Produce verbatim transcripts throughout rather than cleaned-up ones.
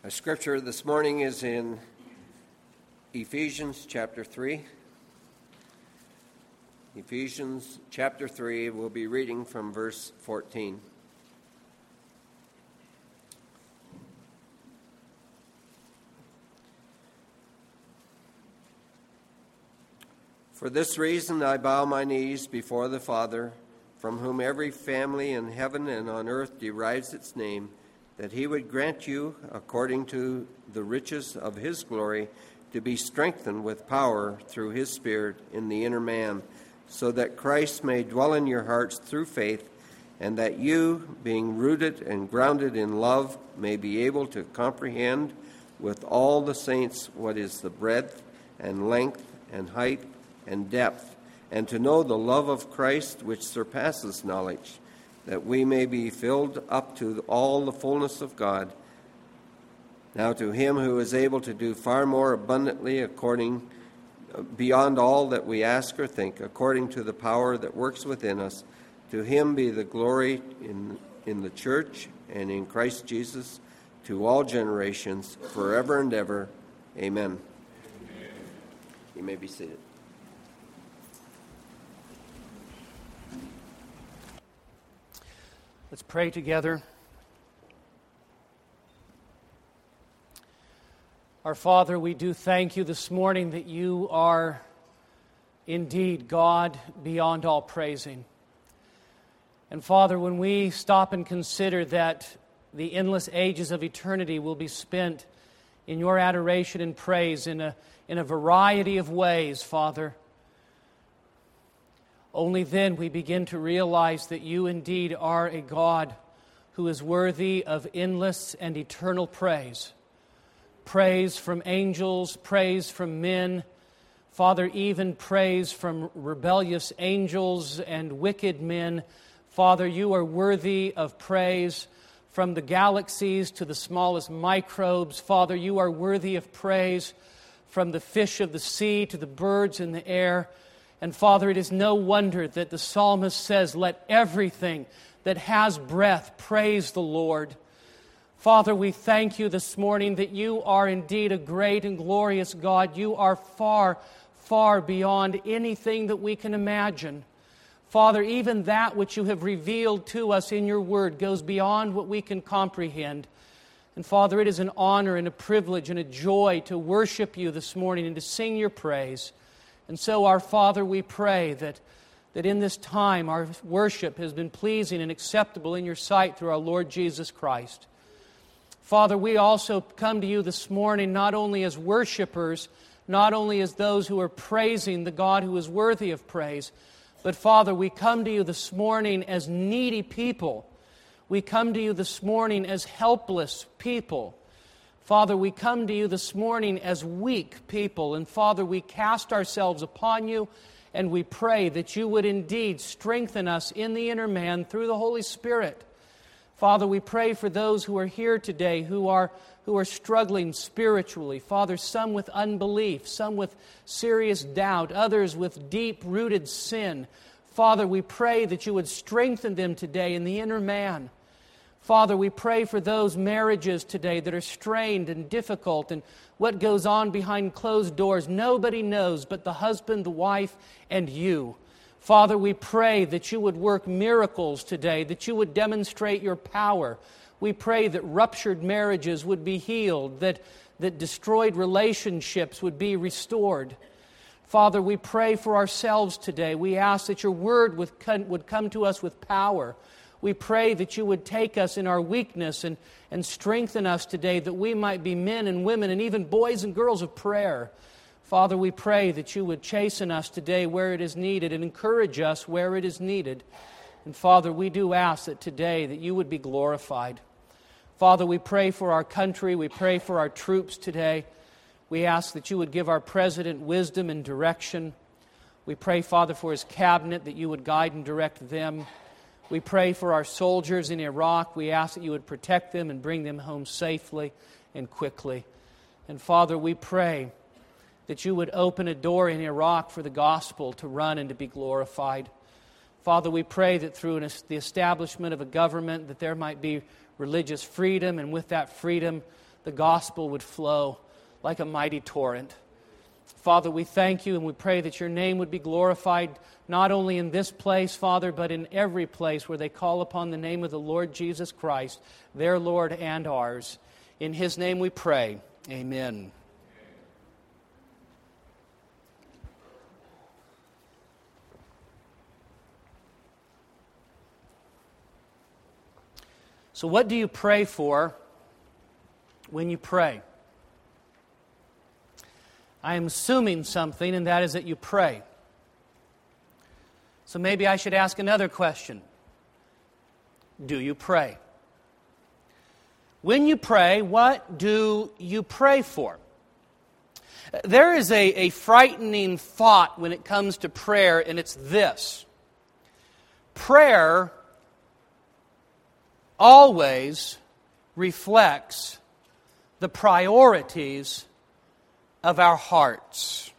Our scripture this morning is in Ephesians chapter three. Ephesians chapter three, we'll be reading from verse fourteen. For this reason I bow my knees before the Father, from whom every family in heaven and on earth derives its name, that he would grant you, according to the riches of his glory, to be strengthened with power through his Spirit in the inner man, so that Christ may dwell in your hearts through faith, and that you, being rooted and grounded in love, may be able to comprehend with all the saints what is the breadth and length and height and depth, and to know the love of Christ which surpasses knowledge, that we may be filled up to all the fullness of God. Now to him who is able to do far more abundantly according beyond all that we ask or think, according to the power that works within us, to him be the glory in in the church and in Christ Jesus to all generations, forever and ever. Amen. Amen. You may be seated. Let's pray together. Our Father, we do thank you this morning that you are indeed God beyond all praising. And Father, when we stop and consider that the endless ages of eternity will be spent in your adoration and praise in a, in a variety of ways, Father, only then we begin to realize that you indeed are a God who is worthy of endless and eternal praise. Praise from angels, praise from men, Father, even praise from rebellious angels and wicked men. Father, you are worthy of praise from the galaxies to the smallest microbes. Father, you are worthy of praise from the fish of the sea to the birds in the air. And Father, it is no wonder that the psalmist says, let everything that has breath praise the Lord. Father, we thank you this morning that you are indeed a great and glorious God. You are far, far beyond anything that we can imagine. Father, even that which you have revealed to us in your word goes beyond what we can comprehend. And Father, it is an honor and a privilege and a joy to worship you this morning and to sing your praise. And so, our Father, we pray that, that in this time our worship has been pleasing and acceptable in your sight through our Lord Jesus Christ. Father, we also come to you this morning not only as worshipers, not only as those who are praising the God who is worthy of praise, but Father, we come to you this morning as needy people. We come to you this morning as helpless people. Father, we come to you this morning as weak people, and Father, we cast ourselves upon you, and we pray that you would indeed strengthen us in the inner man through the Holy Spirit. Father, we pray for those who are here today who are, who are struggling spiritually. Father, some with unbelief, some with serious doubt, others with deep-rooted sin. Father, we pray that you would strengthen them today in the inner man. Father, we pray for those marriages today that are strained and difficult, and what goes on behind closed doors, nobody knows but the husband, the wife, and you. Father, we pray that you would work miracles today, that you would demonstrate your power. We pray that ruptured marriages would be healed, that, that destroyed relationships would be restored. Father, we pray for ourselves today. We ask that your word would come, would come to us with power. We pray that you would take us in our weakness and, and strengthen us today, that we might be men and women and even boys and girls of prayer. Father, we pray that you would chasten us today where it is needed and encourage us where it is needed. And Father, we do ask that today that you would be glorified. Father, we pray for our country. We pray for our troops today. We ask that you would give our president wisdom and direction. We pray, Father, for his cabinet, that you would guide and direct them. We pray for our soldiers in Iraq. We ask that you would protect them and bring them home safely and quickly. And Father, we pray that you would open a door in Iraq for the gospel to run and to be glorified. Father, we pray that through an, the establishment of a government that there might be religious freedom, and with that freedom, the gospel would flow like a mighty torrent. Father, we thank you and we pray that your name would be glorified not only in this place, Father, but in every place where they call upon the name of the Lord Jesus Christ, their Lord and ours. In his name we pray. Amen. So what do you pray for when you pray? I am assuming something, and that is that you pray. So maybe I should ask another question. Do you pray? When you pray, what do you pray for? There is a, a frightening thought when it comes to prayer, and it's this. Prayer always reflects the priorities of our hearts.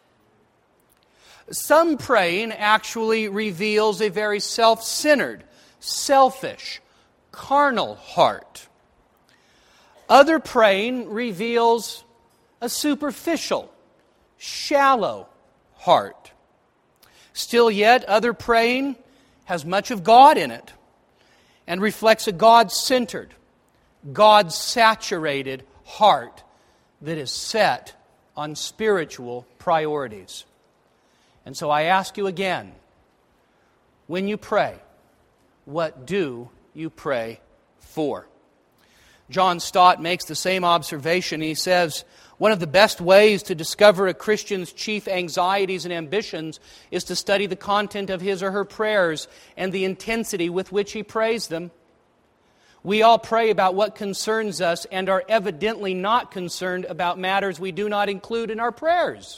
Some praying actually reveals a very self-centered, selfish, carnal heart. Other praying reveals a superficial, shallow heart. Still yet, other praying has much of God in it and reflects a God-centered, God-saturated heart that is set on spiritual priorities. And so I ask you again, when you pray, what do you pray for? John Stott makes the same observation. He says, one of the best ways to discover a Christian's chief anxieties and ambitions is to study the content of his or her prayers and the intensity with which he prays them. We all pray about what concerns us and are evidently not concerned about matters we do not include in our prayers.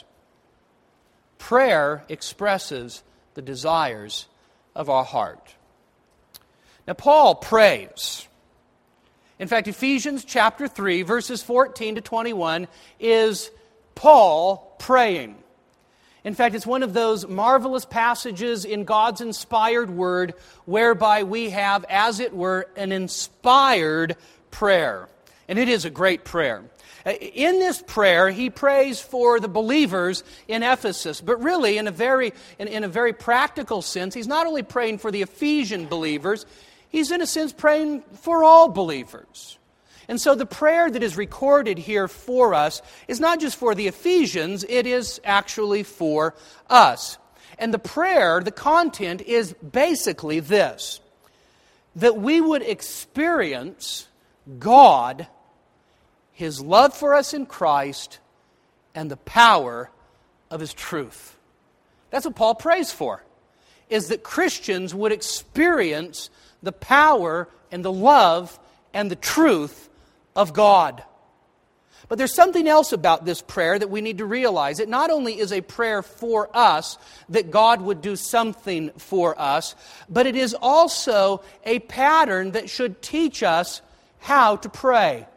Prayer expresses the desires of our heart. Now, Paul prays. In fact, Ephesians chapter three, verses fourteen to twenty-one, is Paul praying. In fact, it's one of those marvelous passages in God's inspired Word whereby we have, as it were, an inspired prayer. And it is a great prayer. In this prayer, he prays for the believers in Ephesus, but really, in a very, in, in a very practical sense, he's not only praying for the Ephesian believers, he's in a sense praying for all believers. And so the prayer that is recorded here for us is not just for the Ephesians, it is actually for us. And the prayer, the content is basically this: that we would experience God, His love for us in Christ, and the power of His truth. That's what Paul prays for, is that Christians would experience the power and the love and the truth of God. But there's something else about this prayer that we need to realize. It not only is a prayer for us, that God would do something for us, but it is also a pattern that should teach us how to pray.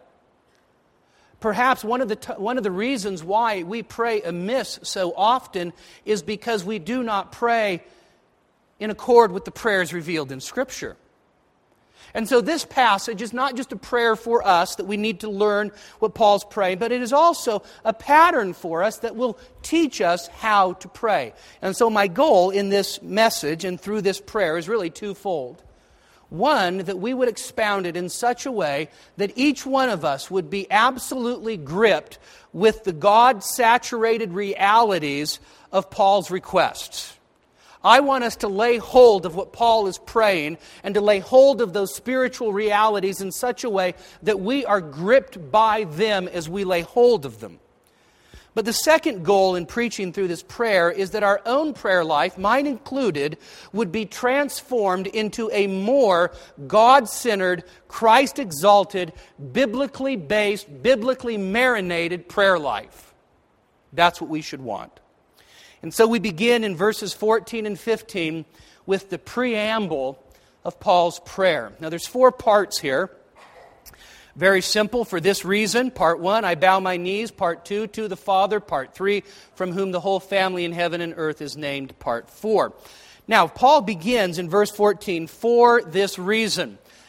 Perhaps one of the t- one of the reasons why we pray amiss so often is because we do not pray in accord with the prayers revealed in Scripture. And so this passage is not just a prayer for us that we need to learn what Paul's praying, but it is also a pattern for us that will teach us how to pray. And so my goal in this message and through this prayer is really twofold. One, that we would expound it in such a way that each one of us would be absolutely gripped with the God-saturated realities of Paul's requests. I want us to lay hold of what Paul is praying and to lay hold of those spiritual realities in such a way that we are gripped by them as we lay hold of them. But the second goal in preaching through this prayer is that our own prayer life, mine included, would be transformed into a more God-centered, Christ-exalted, biblically based, biblically marinated prayer life. That's what we should want. And so we begin in verses fourteen and fifteen with the preamble of Paul's prayer. Now there's four parts here. Very simple for this reason. Part one, I bow my knees. Part two, to the Father. Part three, from whom the whole family in heaven and earth is named. Part four. Now, Paul begins in verse fourteen, for this reason.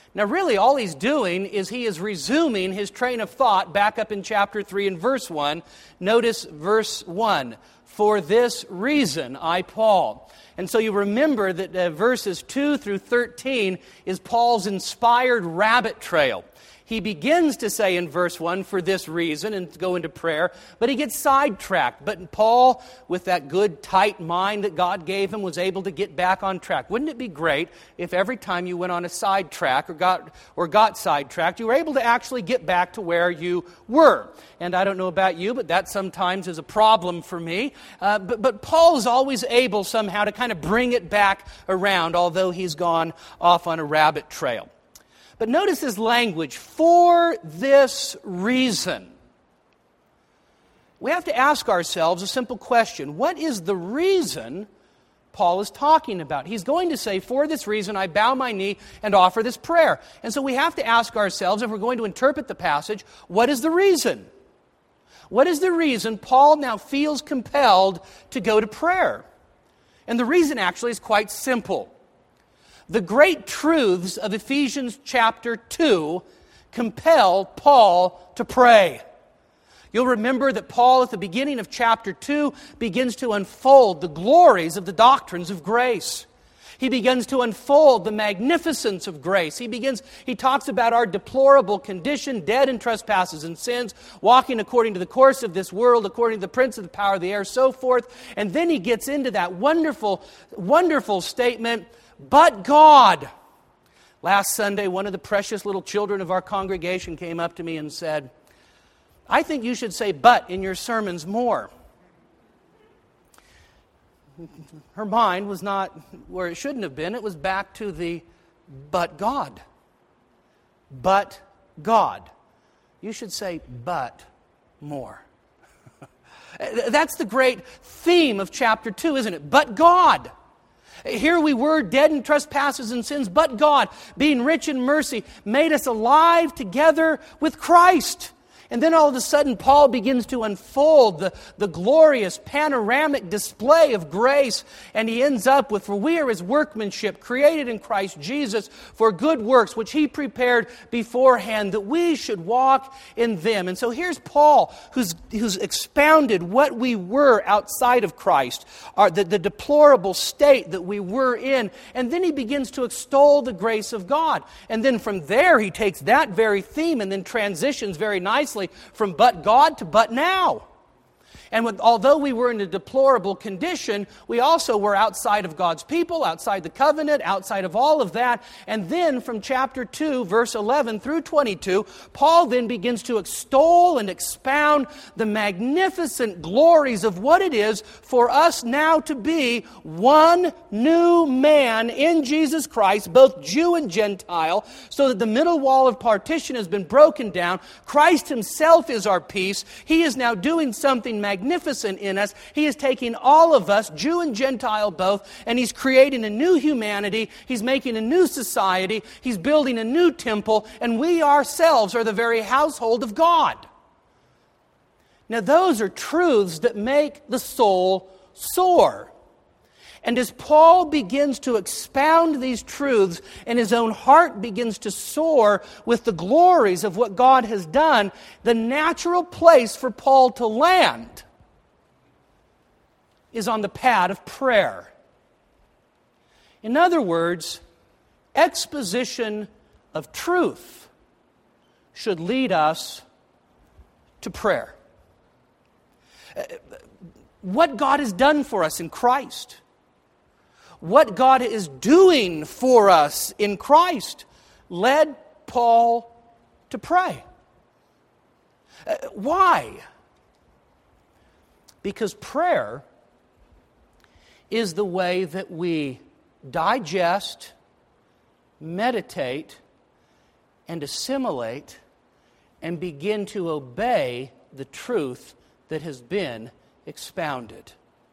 Now really all he's doing is he is resuming his train of thought back up in chapter three and verse one. Notice verse one. For this reason, I, Paul. And so you remember that uh, verses two through thirteen is Paul's inspired rabbit trail. He begins to say in verse one, for this reason, and go into prayer, but he gets sidetracked. But Paul, with that good, tight mind that God gave him, was able to get back on track. Wouldn't it be great if every time you went on a sidetrack or got or got sidetracked, you were able to actually get back to where you were? And I don't know about you, but that sometimes is a problem for me. Uh, but, but Paul is always able somehow to kind of bring it back around, although he's gone off on a rabbit trail. But notice his language, for this reason. We have to ask ourselves a simple question. What is the reason Paul is talking about? He's going to say, for this reason, I bow my knee and offer this prayer. And so we have to ask ourselves, if we're going to interpret the passage, what is the reason? What is the reason Paul now feels compelled to go to prayer? And the reason actually is quite simple. The great truths of Ephesians chapter two compel Paul to pray. You'll remember that Paul at the beginning of chapter two begins to unfold the glories of the doctrines of grace. He begins to unfold the magnificence of grace. He begins, he talks about our deplorable condition, dead in trespasses and sins, walking according to the course of this world, according to the prince of the power of the air, so forth. And then he gets into that wonderful, wonderful statement, but God. Last Sunday, one of the precious little children of our congregation came up to me and said, I think you should say but in your sermons more. Her mind was not where it shouldn't have been. It was back to the but God. But God. You should say but more. That's the great theme of chapter two, isn't it? But God. Here we were, dead in trespasses and sins, but God, being rich in mercy, made us alive together with Christ. And then all of a sudden, Paul begins to unfold the, the glorious panoramic display of grace. And he ends up with, for we are His workmanship, created in Christ Jesus for good works, which He prepared beforehand, that we should walk in them. And so here's Paul, who's, who's expounded what we were outside of Christ, our, the, the deplorable state that we were in. And then he begins to extol the grace of God. And then from there, he takes that very theme and then transitions very nicely from but God to but now. And with, although we were in a deplorable condition, we also were outside of God's people, outside the covenant, outside of all of that. And then from chapter two, verse eleven through twenty-two, Paul then begins to extol and expound the magnificent glories of what it is for us now to be one new man in Jesus Christ, both Jew and Gentile, so that the middle wall of partition has been broken down. Christ Himself is our peace. He is now doing something magnificent. magnificent in us. He is taking all of us, Jew and Gentile both, and He's creating a new humanity. He's making a new society. He's building a new temple, and we ourselves are the very household of God. Now those are truths that make the soul soar. And as Paul begins to expound these truths and his own heart begins to soar with the glories of what God has done, the natural place for Paul to land is on the pad of prayer. In other words, exposition of truth should lead us to prayer. What God has done for us in Christ, what God is doing for us in Christ, led Paul to pray. Uh, why? Because prayer is the way that we digest, meditate, and assimilate and begin to obey the truth that has been expounded.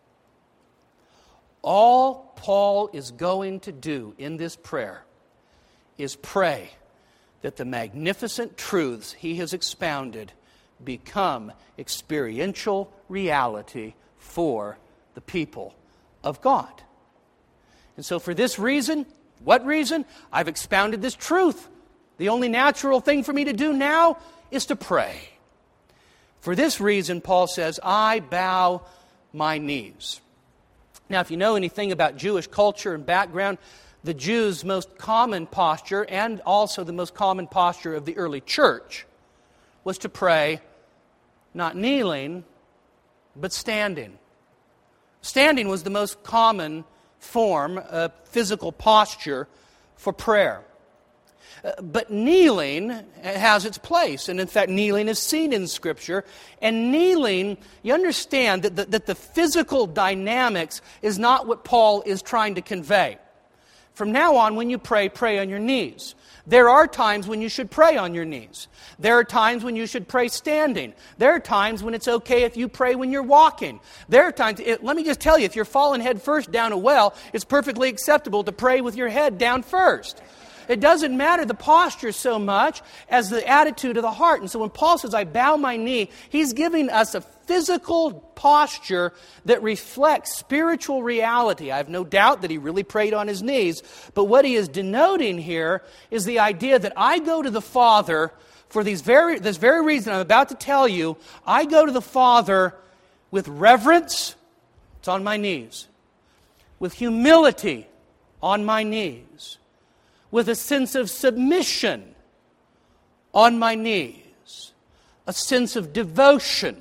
All Paul is going to do in this prayer is pray that the magnificent truths he has expounded become experiential reality for the people of God. And so for this reason, what reason? I've expounded this truth The only natural thing for me to do now is to pray. For this reason, Paul says, I bow my knees. Now, if you know anything about Jewish culture and background, the Jews' most common posture, and also the most common posture of the early church, was to pray not kneeling, but standing. Standing was the most common form of physical posture for prayer. Uh, but kneeling has its place, and in fact, kneeling is seen in Scripture. And kneeling, you understand that the, that the physical dynamics is not what Paul is trying to convey. From now on, when you pray, pray on your knees. There are times when you should pray on your knees. There are times when you should pray standing. There are times when it's okay if you pray when you're walking. There are times, it, let me just tell you, if you're falling head first down a well, it's perfectly acceptable to pray with your head down first. It doesn't matter the posture so much as the attitude of the heart. And so when Paul says, I bow my knee, he's giving us a physical posture that reflects spiritual reality. I have no doubt that he really prayed on his knees. But what he is denoting here is the idea that I go to the Father for these very, this very reason I'm about to tell you. I go to the Father with reverence, it's on my knees. With humility, on my knees. With a sense of submission, on my knees. A sense of devotion,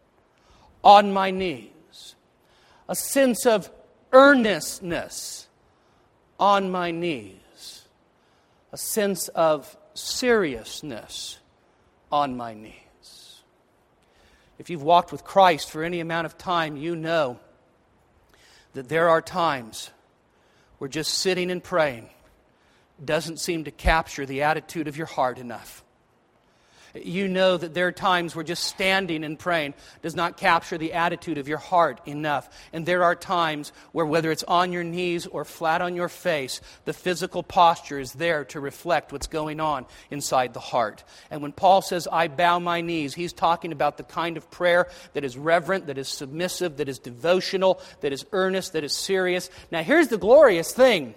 on my knees. A sense of earnestness, on my knees. A sense of seriousness, on my knees. If you've walked with Christ for any amount of time, you know that there are times where just sitting and praying doesn't seem to capture the attitude of your heart enough. You know that there are times where just standing and praying does not capture the attitude of your heart enough. And there are times where, whether it's on your knees or flat on your face, the physical posture is there to reflect what's going on inside the heart. And when Paul says, I bow my knees, he's talking about the kind of prayer that is reverent, that is submissive, that is devotional, that is earnest, that is serious. Now here's the glorious thing.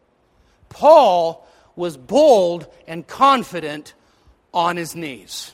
Paul was bold and confident on his knees.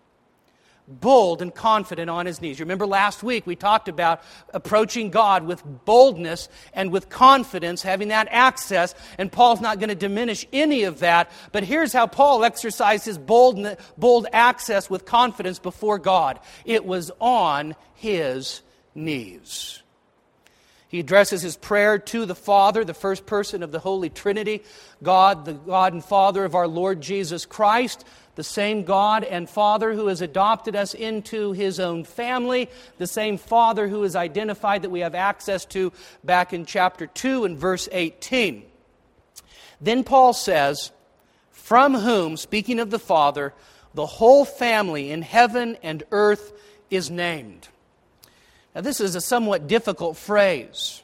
Bold and confident on his knees. You remember last week we talked about approaching God with boldness and with confidence, having that access, and Paul's not going to diminish any of that. But here's how Paul exercised his bold, bold access with confidence before God. It was on his knees. He addresses his prayer to the Father, the first person of the Holy Trinity, God, the God and Father of our Lord Jesus Christ, the same God and Father who has adopted us into His own family, the same Father who is identified that we have access to back in chapter two and verse eighteen. Then Paul says, from whom, speaking of the Father, the whole family in heaven and earth is named. Now, this is a somewhat difficult phrase.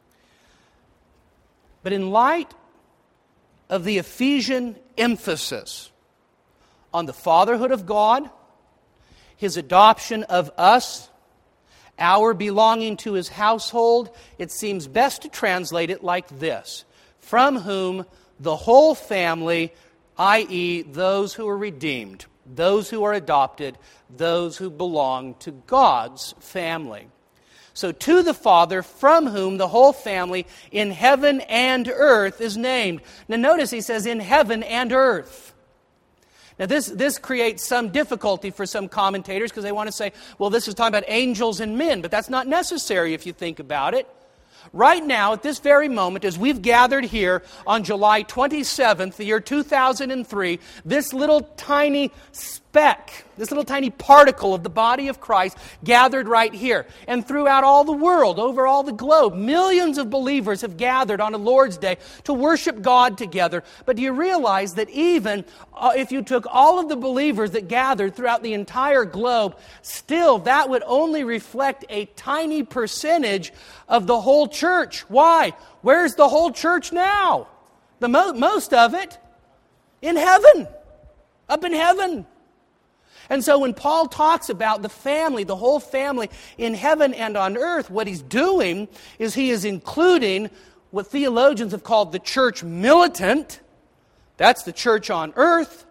But in light of the Ephesian emphasis on the fatherhood of God, His adoption of us, our belonging to His household, it seems best to translate it like this. From whom the whole family, that is those who are redeemed, those who are adopted, those who belong to God's family. So to the Father, from whom the whole family in heaven and earth is named. Now notice he says in heaven and earth. Now this, this creates some difficulty for some commentators because they want to say, well, this is talking about angels and men, but that's not necessary if you think about it. Right now, at this very moment, as we've gathered here on July twenty-seventh, the year two thousand three, this little tiny speck, this little tiny particle of the body of Christ gathered right here. And throughout all the world, over all the globe, millions of believers have gathered on a Lord's Day to worship God together. But do you realize that even uh, if you took all of the believers that gathered throughout the entire globe, still that would only reflect a tiny percentage of the whole church. Why? Where's the whole church now? The mo- most of it in heaven, up in heaven. And so when Paul talks about the family, the whole family in heaven and on earth, what he's doing is he is including what theologians have called the church militant. That's the church on earth.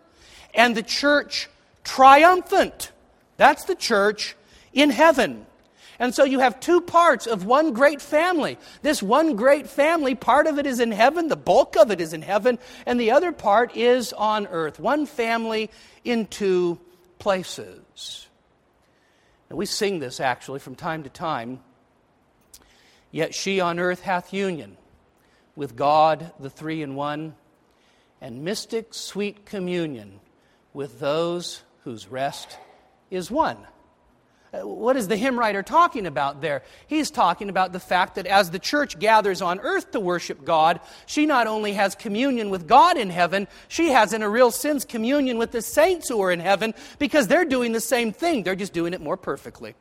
and the church triumphant. That's the church in heaven. And so you have two parts of one great family. This one great family, part of it is in heaven, the bulk of it is in heaven, and the other part is on earth. One family in two places. Now we sing this actually from time to time. Yet she on earth hath union with God the three in one, and mystic sweet communion with those whose rest is won. What is the hymn writer talking about there? He's talking about the fact that as the church gathers on earth to worship God, she not only has communion with God in heaven, she has in a real sense communion with the saints who are in heaven, because they're doing the same thing. They're just doing it more perfectly.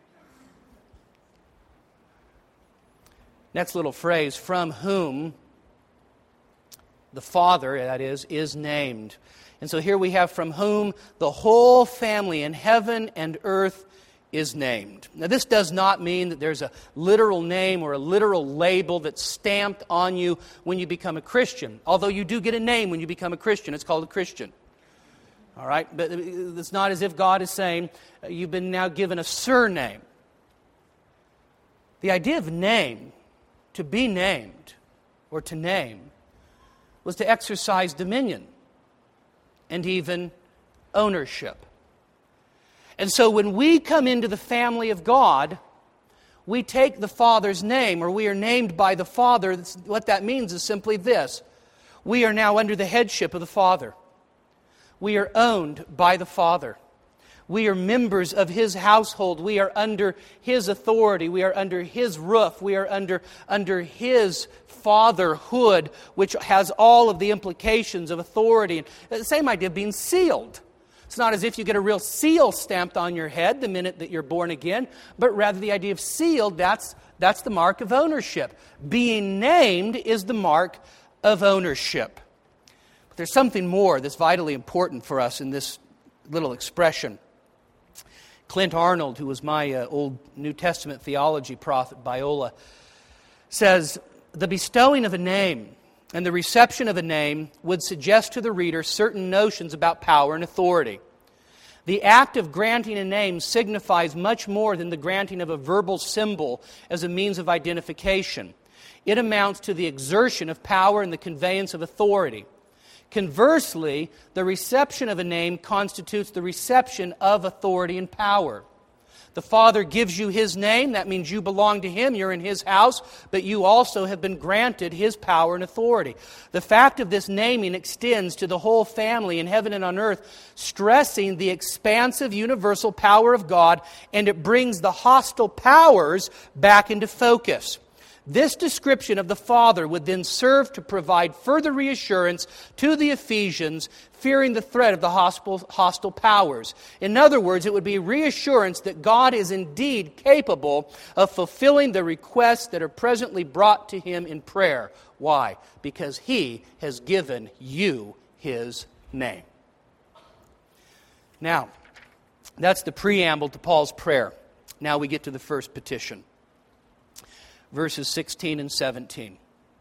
Next little phrase, from whom the Father, that is, is named. And so here we have from whom the whole family in heaven and earth is named. Now this does not mean that there's a literal name or a literal label that's stamped on you when you become a Christian. Although you do get a name when you become a Christian. It's called a Christian. All right? But it's not as if God is saying you've been now given a surname. The idea of name, to be named or to name, was to exercise dominion and even ownership. And so when we come into the family of God, we take the Father's name, or we are named by the Father. What that means is simply this. We are now under the headship of the Father. We are owned by the Father. We are members of His household. We are under His authority. We are under His roof. We are under, under His fatherhood, which has all of the implications of authority. And the same idea of being sealed. It's not as if you get a real seal stamped on your head the minute that you're born again, but rather the idea of sealed, that's, that's the mark of ownership. Being named is the mark of ownership. But there's something more that's vitally important for us in this little expression. Clint Arnold, who was my uh, old New Testament theology prof at Biola, says, the bestowing of a name and the reception of a name would suggest to the reader certain notions about power and authority. The act of granting a name signifies much more than the granting of a verbal symbol as a means of identification. It amounts to the exertion of power and the conveyance of authority. Conversely, the reception of a name constitutes the reception of authority and power. The Father gives you His name. That means you belong to Him. You're in His house. But you also have been granted His power and authority. The fact of this naming extends to the whole family in heaven and on earth, stressing the expansive universal power of God, and it brings the hostile powers back into focus. This description of the Father would then serve to provide further reassurance to the Ephesians, fearing the threat of the hostile, hostile powers. In other words, it would be reassurance that God is indeed capable of fulfilling the requests that are presently brought to Him in prayer. Why? Because He has given you His name. Now, that's the preamble to Paul's prayer. Now we get to the first petition. Verses sixteen and seventeen.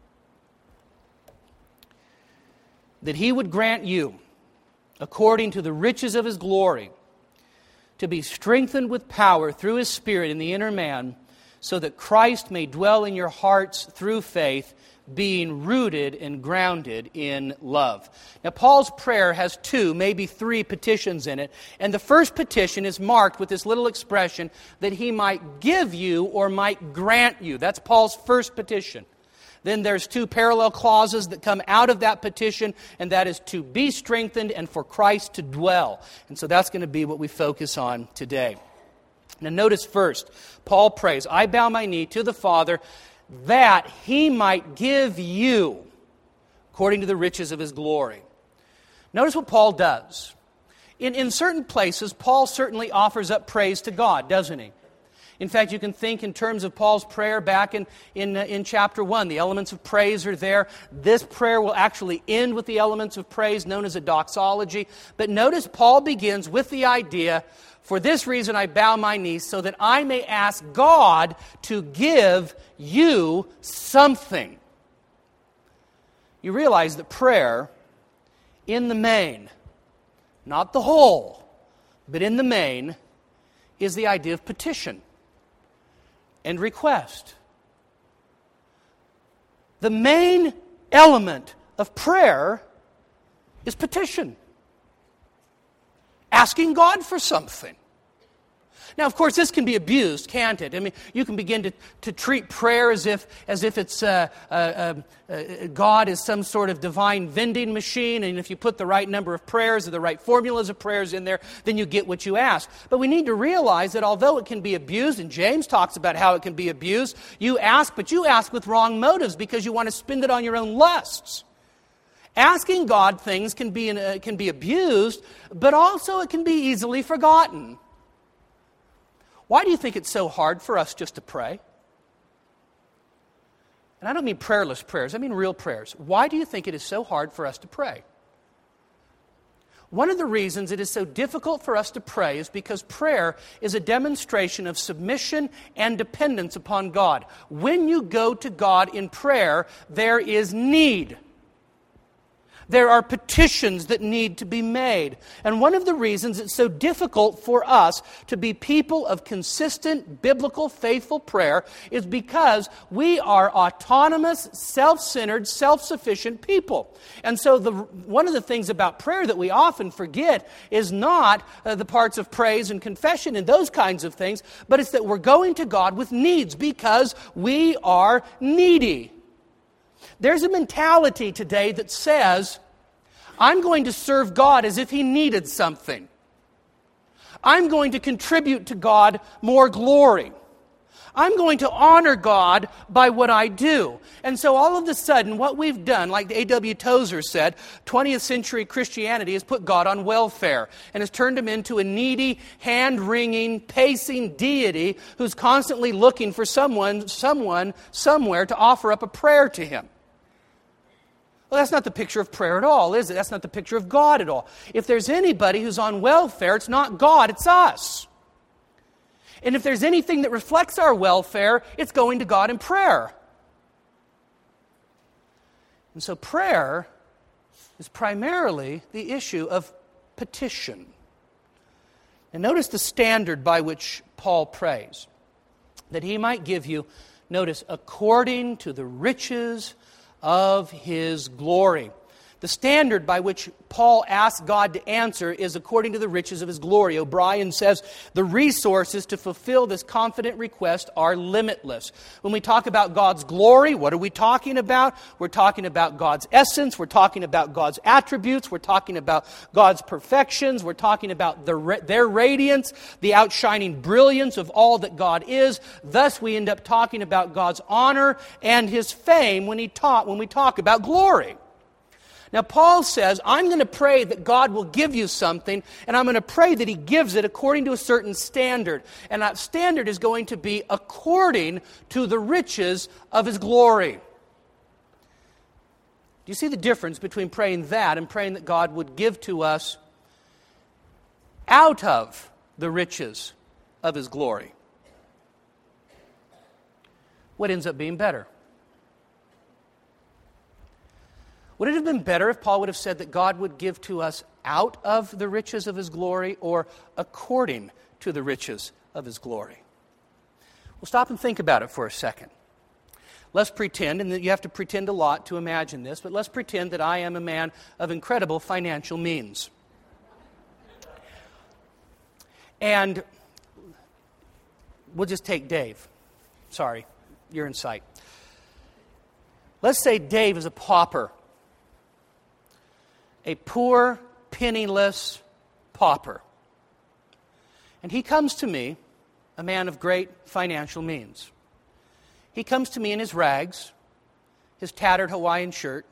That He would grant you, according to the riches of His glory, to be strengthened with power through His Spirit in the inner man, so that Christ may dwell in your hearts through faith, being rooted and grounded in love. Now, Paul's prayer has two, maybe three petitions in it. And the first petition is marked with this little expression that He might give you or might grant you. That's Paul's first petition. Then there's two parallel clauses that come out of that petition, and that is to be strengthened and for Christ to dwell. And so that's going to be what we focus on today. Now notice first, Paul prays, I bow my knee to the Father, that He might give you, according to the riches of His glory. Notice what Paul does. In, in certain places, Paul certainly offers up praise to God, doesn't he? In fact, you can think in terms of Paul's prayer back in, in, uh, in chapter one. The elements of praise are there. This prayer will actually end with the elements of praise, known as a doxology. But notice Paul begins with the idea, for this reason I bow my knees, so that I may ask God to give you something. You realize that prayer, in the main, not the whole, but in the main, is the idea of petition and request. The main element of prayer is petition. Asking God for something. Now, of course, this can be abused, can't it? I mean, you can begin to, to treat prayer as if as if it's uh, uh, uh, uh, God is some sort of divine vending machine, and if you put the right number of prayers or the right formulas of prayers in there, then you get what you ask. But we need to realize that although it can be abused, and James talks about how it can be abused, you ask, but you ask with wrong motives because you want to spend it on your own lusts. Asking God things can be uh, can be abused, but also it can be easily forgotten. Why do you think it's so hard for us just to pray? And I don't mean prayerless prayers, I mean real prayers. Why do you think it is so hard for us to pray? One of the reasons it is so difficult for us to pray is because prayer is a demonstration of submission and dependence upon God. When you go to God in prayer, there is need. There are petitions that need to be made. And one of the reasons it's so difficult for us to be people of consistent, biblical, faithful prayer is because we are autonomous, self-centered, self-sufficient people. And so the, one of the things about prayer that we often forget is not uh, the parts of praise and confession and those kinds of things, but it's that we're going to God with needs because we are needy. There's a mentality today that says, I'm going to serve God as if He needed something. I'm going to contribute to God more glory. I'm going to honor God by what I do. And so all of a sudden, what we've done, like A W Tozer said, twentieth century Christianity has put God on welfare and has turned Him into a needy, hand-wringing, pacing deity who's constantly looking for someone, someone, somewhere to offer up a prayer to Him. Well, that's not the picture of prayer at all, is it? That's not the picture of God at all. If there's anybody who's on welfare, it's not God, it's us. And if there's anything that reflects our welfare, it's going to God in prayer. And so prayer is primarily the issue of petition. And notice the standard by which Paul prays. That He might give you, notice, according to the riches of His glory. The standard by which Paul asks God to answer is according to the riches of His glory. O'Brien says the resources to fulfill this confident request are limitless. When we talk about God's glory, what are we talking about? We're talking about God's essence. We're talking about God's attributes. We're talking about God's perfections. We're talking about the, their radiance, the outshining brilliance of all that God is. Thus, we end up talking about God's honor and His fame when, he taught, when we talk about glory. Now, Paul says, I'm going to pray that God will give you something, and I'm going to pray that He gives it according to a certain standard. And that standard is going to be according to the riches of His glory. Do you see the difference between praying that and praying that God would give to us out of the riches of His glory? What ends up being better? Would it have been better if Paul would have said that God would give to us out of the riches of His glory or according to the riches of His glory? Well, stop and think about it for a second. Let's pretend, and you have to pretend a lot to imagine this, but let's pretend that I am a man of incredible financial means. And we'll just take Dave. Sorry, you're in sight. Let's say Dave is a pauper. A poor, penniless pauper. And he comes to me, a man of great financial means. He comes to me in his rags, his tattered Hawaiian shirt,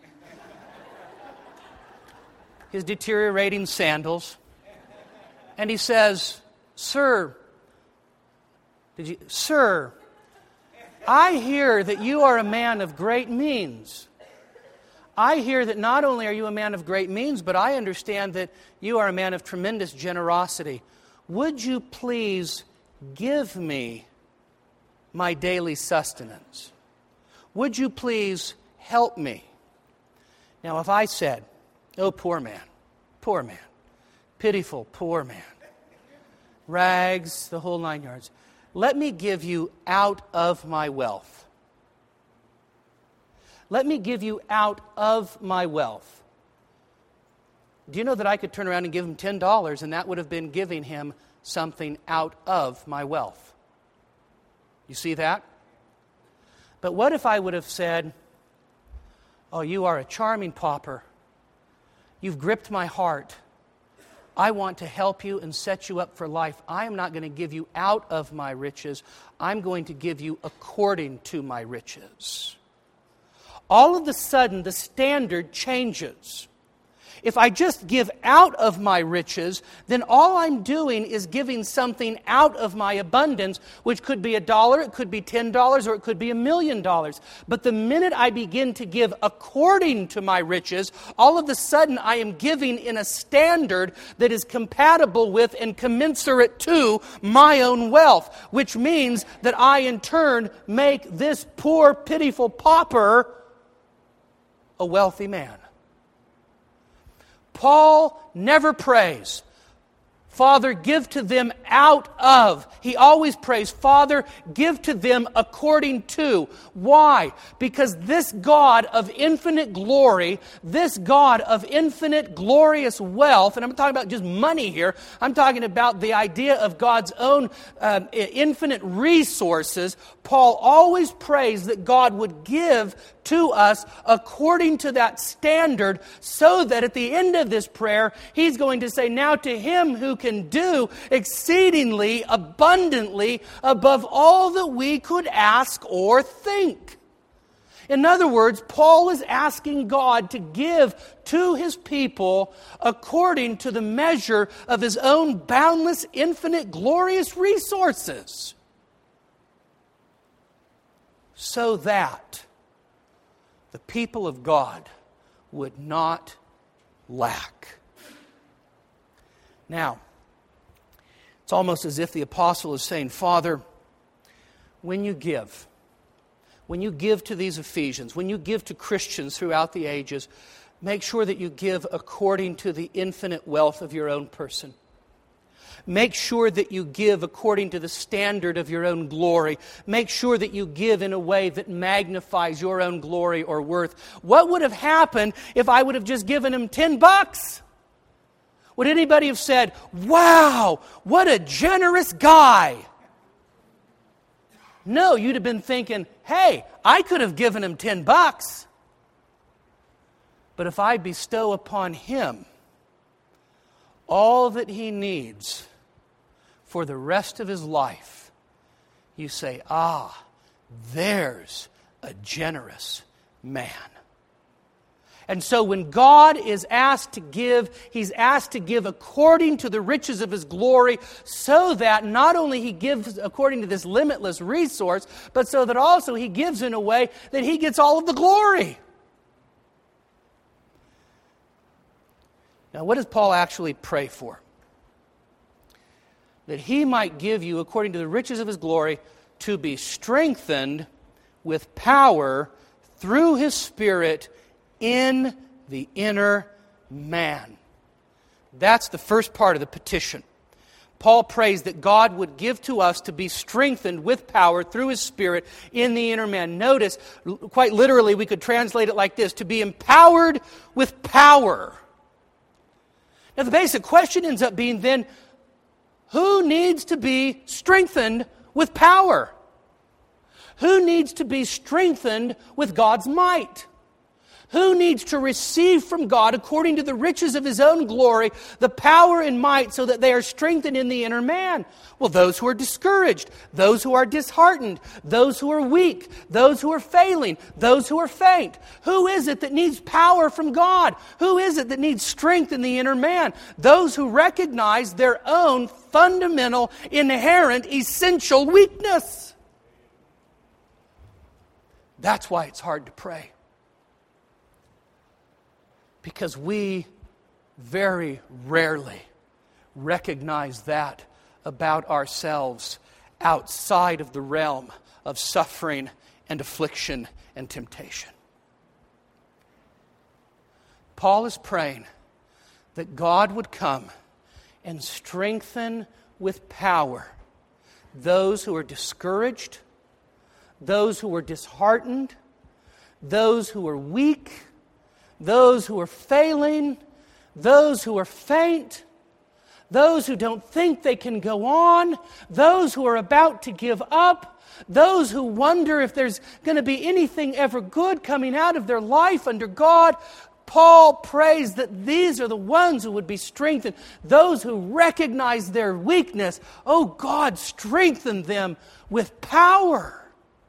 his deteriorating sandals, and he says, Sir, did you, Sir, I hear that you are a man of great means. I hear that not only are you a man of great means, but I understand that you are a man of tremendous generosity. Would you please give me my daily sustenance? Would you please help me? Now, if I said, oh, poor man, poor man, pitiful, poor man. Rags, the whole nine yards. Let me give you out of my wealth. Let me give you out of my wealth. Do you know that I could turn around and give him ten dollars and that would have been giving him something out of my wealth? You see that? But what if I would have said, oh, you are a charming pauper. You've gripped my heart. I want to help you and set you up for life. I am not going to give you out of my riches. I'm going to give you according to my riches. All of a sudden, the standard changes. If I just give out of my riches, then all I'm doing is giving something out of my abundance, which could be a dollar, it could be ten dollars, or it could be a million dollars. But the minute I begin to give according to my riches, all of a sudden I am giving in a standard that is compatible with and commensurate to my own wealth, which means that I in turn make this poor, pitiful pauper a wealthy man. Paul never prays, Father, give to them out of. He always prays, Father, give to them according to. Why? Because this God of infinite glory, this God of infinite glorious wealth, and I'm talking about just money here, I'm talking about the idea of God's own uh, infinite resources. Paul always prays that God would give to us according to that standard, so that at the end of this prayer, he's going to say, now to him who can do exceedingly abundantly above all that we could ask or think. In other words, Paul is asking God to give to his people according to the measure of his own boundless, infinite, glorious resources, so that the people of God would not lack. Now, it's almost as if the apostle is saying, Father, when you give, when you give to these Ephesians, when you give to Christians throughout the ages, make sure that you give according to the infinite wealth of your own person. Make sure that you give according to the standard of your own glory. Make sure that you give in a way that magnifies your own glory or worth. What would have happened if I would have just given him ten bucks? Would anybody have said, wow, what a generous guy? No, you'd have been thinking, hey, I could have given him ten bucks. But if I bestow upon him all that he needs for the rest of his life, you say, ah, there's a generous man. And so when God is asked to give, He's asked to give according to the riches of His glory, so that not only He gives according to this limitless resource, but so that also He gives in a way that He gets all of the glory. Now, what does Paul actually pray for? That He might give you, according to the riches of His glory, to be strengthened with power through His Spirit in the inner man. That's the first part of the petition. Paul prays that God would give to us to be strengthened with power through His Spirit in the inner man. Notice, quite literally, we could translate it like this: to be empowered with power. Now, the basic question ends up being then, who needs to be strengthened with power? Who needs to be strengthened with God's might? Who needs to receive from God, according to the riches of His own glory, the power and might so that they are strengthened in the inner man? Well, those who are discouraged, those who are disheartened, those who are weak, those who are failing, those who are faint. Who is it that needs power from God? Who is it that needs strength in the inner man? Those who recognize their own fundamental, inherent, essential weakness. That's why it's hard to pray. Because we very rarely recognize that about ourselves outside of the realm of suffering and affliction and temptation. Paul is praying that God would come and strengthen with power those who are discouraged, those who are disheartened, those who are weak, those who are failing, those who are faint, those who don't think they can go on, those who are about to give up, those who wonder if there's going to be anything ever good coming out of their life under God. Paul prays that these are the ones who would be strengthened, those who recognize their weakness. Oh God, strengthen them with power.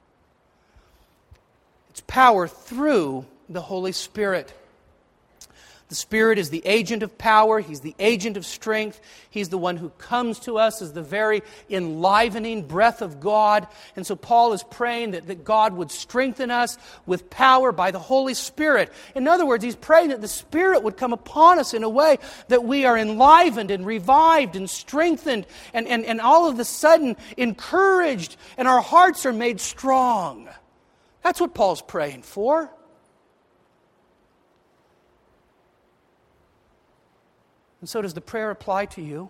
It's power through the Holy Spirit. The Spirit is the agent of power. He's the agent of strength. He's the one who comes to us as the very enlivening breath of God. And so Paul is praying that, that God would strengthen us with power by the Holy Spirit. In other words, he's praying that the Spirit would come upon us in a way that we are enlivened and revived and strengthened and, and, and all of a sudden encouraged, and our hearts are made strong. That's what Paul's praying for. And so does the prayer apply to you?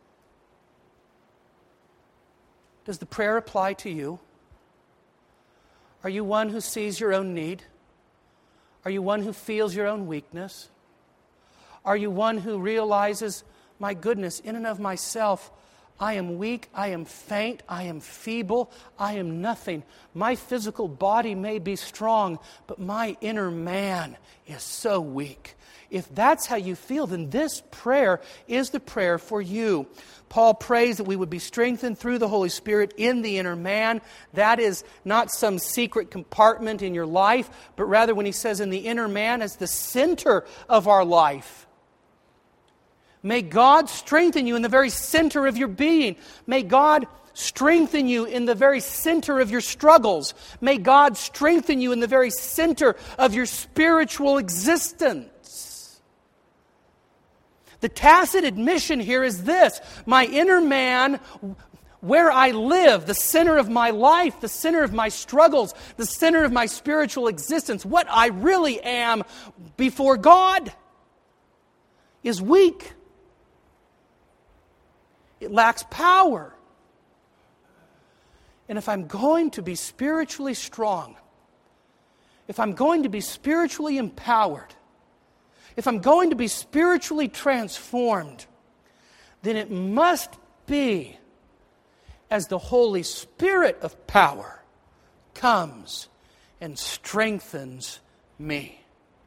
Does the prayer apply to you? Are you one who sees your own need? Are you one who feels your own weakness? Are you one who realizes, my goodness, in and of myself, I am weak, I am faint, I am feeble, I am nothing. My physical body may be strong, but my inner man is so weak. If that's how you feel, then this prayer is the prayer for you. Paul prays that we would be strengthened through the Holy Spirit in the inner man. That is not some secret compartment in your life, but rather when he says in the inner man as the center of our life. May God strengthen you in the very center of your being. May God strengthen you in the very center of your struggles. May God strengthen you in the very center of your spiritual existence. The tacit admission here is this: my inner man, where I live, the center of my life, the center of my struggles, the center of my spiritual existence, what I really am before God, is weak. It lacks power. And if I'm going to be spiritually strong, if I'm going to be spiritually empowered, if I'm going to be spiritually transformed, then it must be as the Holy Spirit of power comes and strengthens me.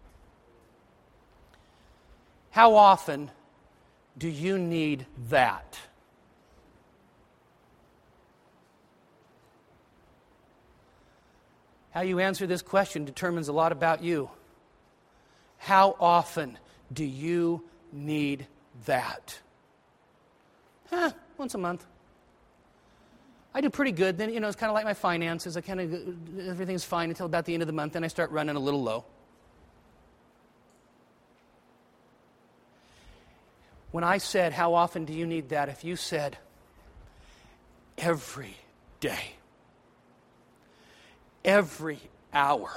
How often do you need that? How you answer this question determines a lot about you. How often do you need that? Huh, once a month. I do pretty good. Then, you know, it's kind of like my finances. I kind of, everything's fine until about the end of the month. Then I start running a little low. When I said, how often do you need that? If you said, every day, every hour,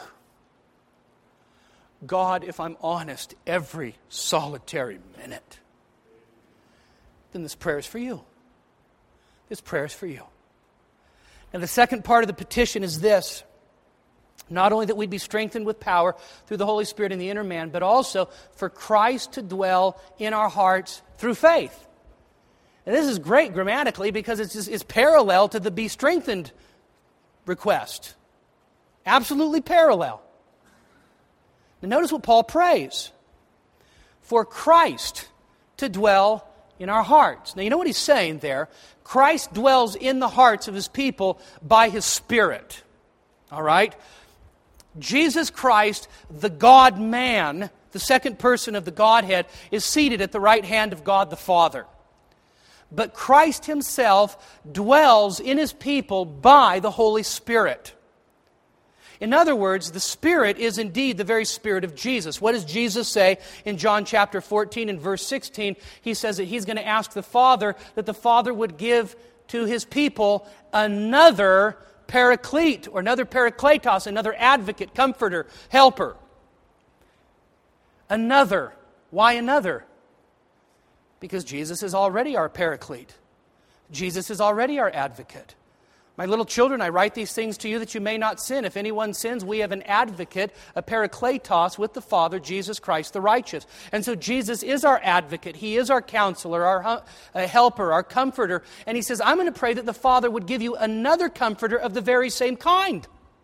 God, if I'm honest, every solitary minute, then this prayer is for you. This prayer is for you. And the second part of the petition is this: not only that we'd be strengthened with power through the Holy Spirit in the inner man, but also for Christ to dwell in our hearts through faith. And this is great grammatically because it's, just, it's parallel to the be strengthened request. Absolutely parallel. Now notice what Paul prays. For Christ to dwell in our hearts. Now you know what he's saying there? Christ dwells in the hearts of his people by his Spirit. All right? Jesus Christ, the God-man, the second person of the Godhead, is seated at the right hand of God the Father. But Christ himself dwells in his people by the Holy Spirit. In other words, the Spirit is indeed the very Spirit of Jesus. What does Jesus say in John chapter fourteen and verse sixteen? He says that he's going to ask the Father that the Father would give to his people another paraclete, or another parakletos, another advocate, comforter, helper. Another. Why another? Because Jesus is already our paraclete. Jesus is already our advocate. My little children, I write these things to you that you may not sin. If anyone sins, we have an advocate, a parakletos, with the Father, Jesus Christ the righteous. And so Jesus is our advocate. He is our counselor, our helper, our comforter. And he says, I'm going to pray that the Father would give you another comforter of the very same kind.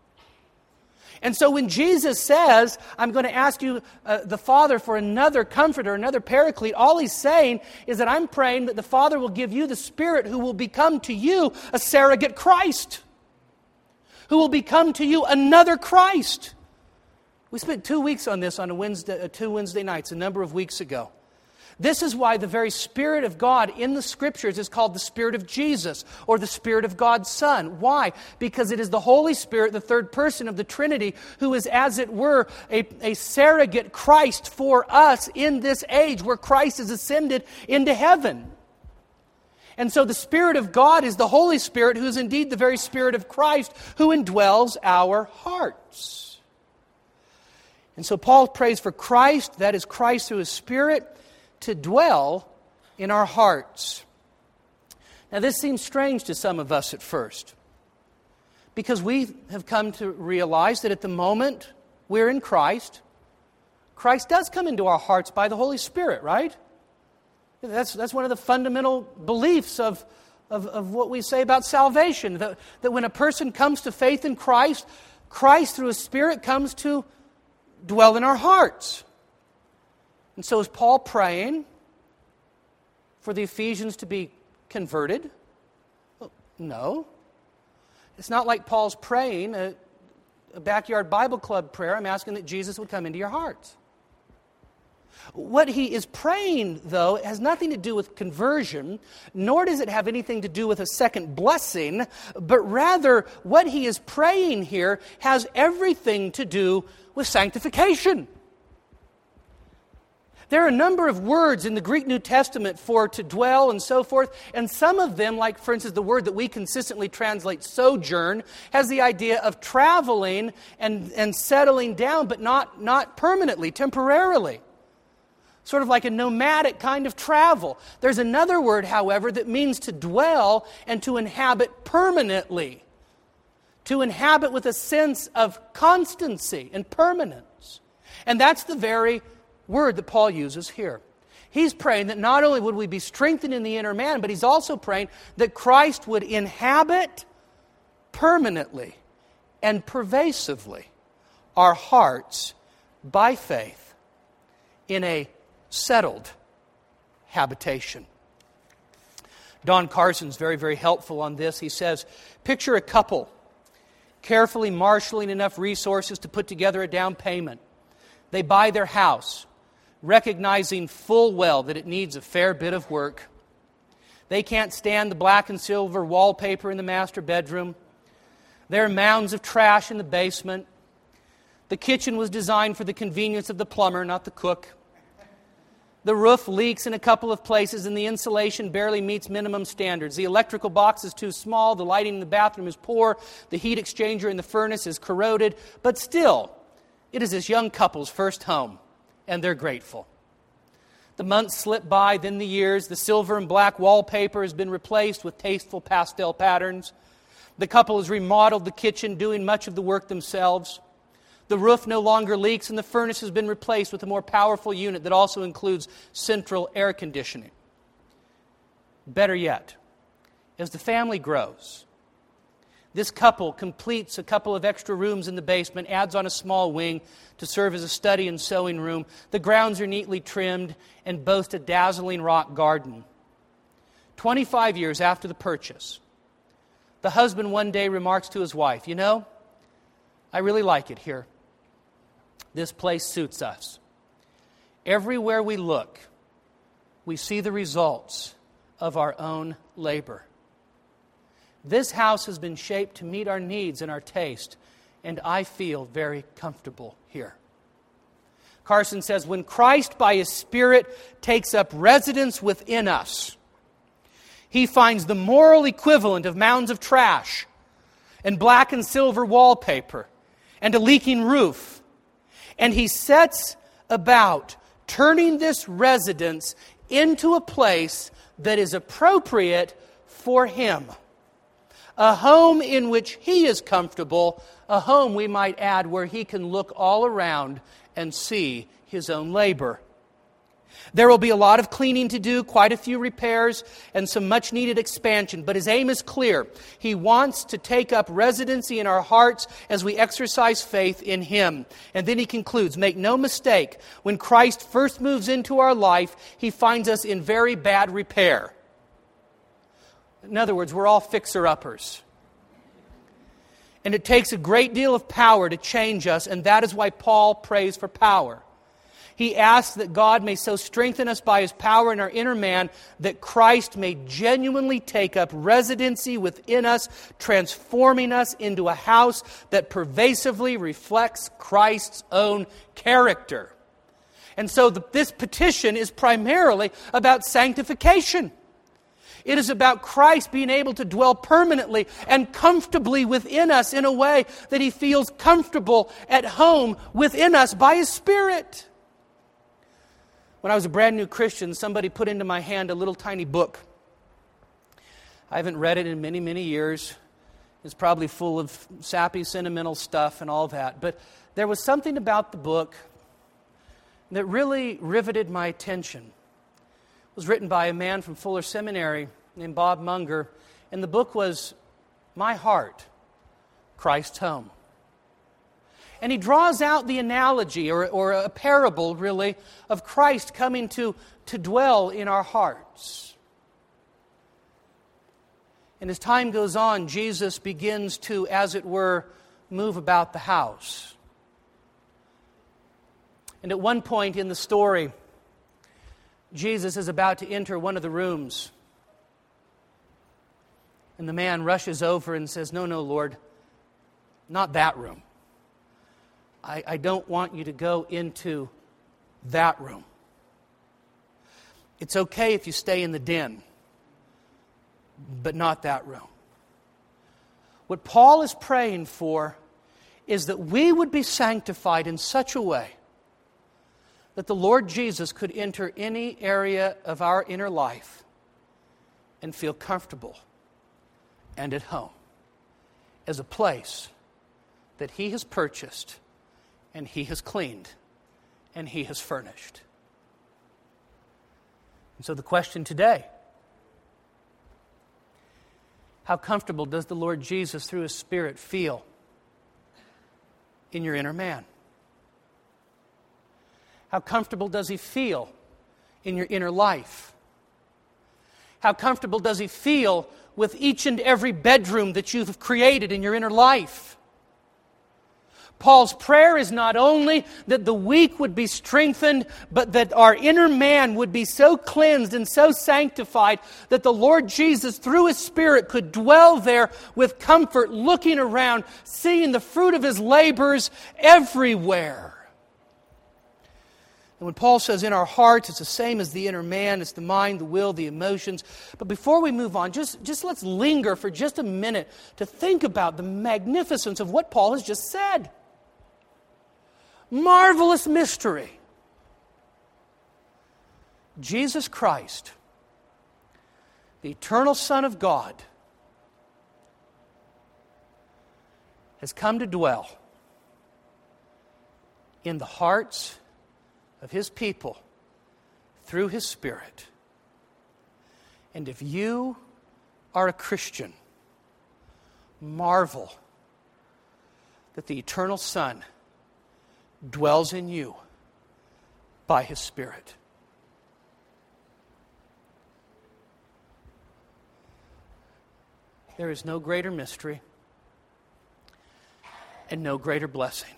And so when Jesus says, I'm going to ask you, uh, the Father, for another comforter, another paraclete, all he's saying is that I'm praying that the Father will give you the Spirit who will become to you a surrogate Christ, who will become to you another Christ. We spent two weeks on this on a Wednesday, uh, two Wednesday nights, a number of weeks ago. This is why the very Spirit of God in the Scriptures is called the Spirit of Jesus, or the Spirit of God's Son. Why? Because it is the Holy Spirit, the third person of the Trinity, who is, as it were, a, a surrogate Christ for us in this age where Christ is ascended into heaven. And so the Spirit of God is the Holy Spirit, who is indeed the very Spirit of Christ, who indwells our hearts. And so Paul prays for Christ, that is Christ through His Spirit, to dwell in our hearts. Now this seems strange to some of us at first, because we have come to realize that at the moment we're in Christ, Christ does come into our hearts by the Holy Spirit, right? That's, that's one of the fundamental beliefs of, of, of what we say about salvation, that, that when a person comes to faith in Christ, Christ through His Spirit comes to dwell in our hearts. And so is Paul praying for the Ephesians to be converted? Well, no. It's not like Paul's praying a, a backyard Bible club prayer. I'm asking that Jesus would come into your hearts. What he is praying, though, has nothing to do with conversion, nor does it have anything to do with a second blessing, but rather what he is praying here has everything to do with sanctification. There are a number of words in the Greek New Testament for to dwell and so forth, and some of them, like for instance the word that we consistently translate sojourn, has the idea of traveling and, and settling down, but not, not permanently, temporarily. Sort of like a nomadic kind of travel. There's another word, however, that means to dwell and to inhabit permanently. To inhabit with a sense of constancy and permanence. And that's the very word that Paul uses here. He's praying that not only would we be strengthened in the inner man, but he's also praying that Christ would inhabit permanently and pervasively our hearts by faith in a settled habitation. Don Carson's very, very helpful on this. He says, picture a couple carefully marshaling enough resources to put together a down payment. They buy their house, recognizing full well that it needs a fair bit of work. They can't stand the black and silver wallpaper in the master bedroom. There are mounds of trash in the basement. The kitchen was designed for the convenience of the plumber, not the cook. The roof leaks in a couple of places and the insulation barely meets minimum standards. The electrical box is too small, the lighting in the bathroom is poor, the heat exchanger in the furnace is corroded, but still, it is this young couple's first home, and they're grateful. The months slip by, then the years. The silver and black wallpaper has been replaced with tasteful pastel patterns. The couple has remodeled the kitchen, doing much of the work themselves. The roof no longer leaks, and the furnace has been replaced with a more powerful unit that also includes central air conditioning. Better yet, as the family grows, this couple completes a couple of extra rooms in the basement, adds on a small wing to serve as a study and sewing room. The grounds are neatly trimmed and boast a dazzling rock garden. twenty-five years after the purchase, the husband one day remarks to his wife, "You know, I really like it here. This place suits us. Everywhere we look, we see the results of our own labor. This house has been shaped to meet our needs and our taste, and I feel very comfortable here." Carson says, when Christ by His Spirit takes up residence within us, He finds the moral equivalent of mounds of trash and black and silver wallpaper and a leaking roof. And He sets about turning this residence into a place that is appropriate for him. A home in which he is comfortable, a home, we might add, where he can look all around and see his own labor. There will be a lot of cleaning to do, quite a few repairs, and some much-needed expansion. But his aim is clear. He wants to take up residency in our hearts as we exercise faith in him. And then he concludes, make no mistake, when Christ first moves into our life, he finds us in very bad repair. In other words, we're all fixer-uppers. And it takes a great deal of power to change us, and that is why Paul prays for power. He asks that God may so strengthen us by his power in our inner man that Christ may genuinely take up residency within us, transforming us into a house that pervasively reflects Christ's own character. And so the, this petition is primarily about sanctification. It is about Christ being able to dwell permanently and comfortably within us in a way that he feels comfortable at home within us by his Spirit. When I was a brand new Christian, somebody put into my hand a little tiny book. I haven't read it in many, many years. It's probably full of sappy, sentimental stuff and all that. But there was something about the book that really riveted my attention. It was written by a man from Fuller Seminary named Bob Munger, and the book was My Heart, Christ's Home. And he draws out the analogy, or, or a parable, really, of Christ coming to, to dwell in our hearts. And as time goes on, Jesus begins to, as it were, move about the house. And at one point in the story, Jesus is about to enter one of the rooms. And the man rushes over and says, "No, no, Lord, not that room. I, I don't want you to go into that room. It's okay if you stay in the den, but not that room." What Paul is praying for is that we would be sanctified in such a way that the Lord Jesus could enter any area of our inner life and feel comfortable and at home as a place that he has purchased and he has cleaned and he has furnished. And so the question today, how comfortable does the Lord Jesus through his Spirit feel in your inner man? How comfortable does he feel in your inner life? How comfortable does he feel with each and every bedroom that you have created in your inner life? Paul's prayer is not only that the weak would be strengthened, but that our inner man would be so cleansed and so sanctified that the Lord Jesus, through his Spirit, could dwell there with comfort, looking around, seeing the fruit of his labors everywhere. And when Paul says in our hearts, it's the same as the inner man. It's the mind, the will, the emotions. But before we move on, just, just let's linger for just a minute to think about the magnificence of what Paul has just said. Marvelous mystery. Jesus Christ, the eternal Son of God, has come to dwell in the hearts of his people through his Spirit. And if you are a Christian, marvel that the eternal Son dwells in you by his Spirit. There is no greater mystery and no greater blessing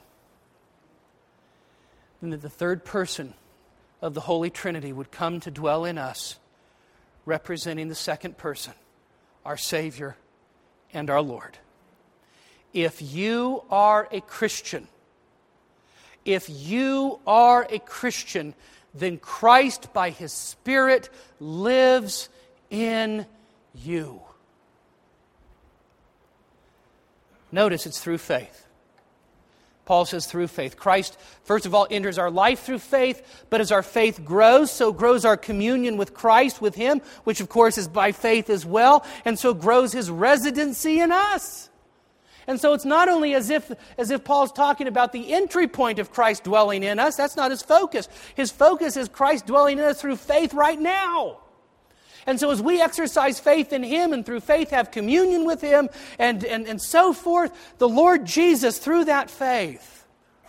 than that the third person of the Holy Trinity would come to dwell in us, representing the second person, our Savior and our Lord. If you are a Christian, if you are a Christian, then Christ by his Spirit lives in you. Notice it's through faith. Paul says through faith. Christ, first of all, enters our life through faith, but as our faith grows, so grows our communion with Christ, with Him, which of course is by faith as well, and so grows His residency in us. And so it's not only as if, as if Paul's talking about the entry point of Christ dwelling in us. That's not his focus. His focus is Christ dwelling in us through faith right now. And so as we exercise faith in Him and through faith have communion with Him and, and, and so forth, the Lord Jesus, through that faith,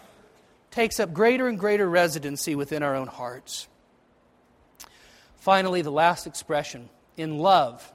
takes up greater and greater residency within our own hearts. Finally, the last expression, in love,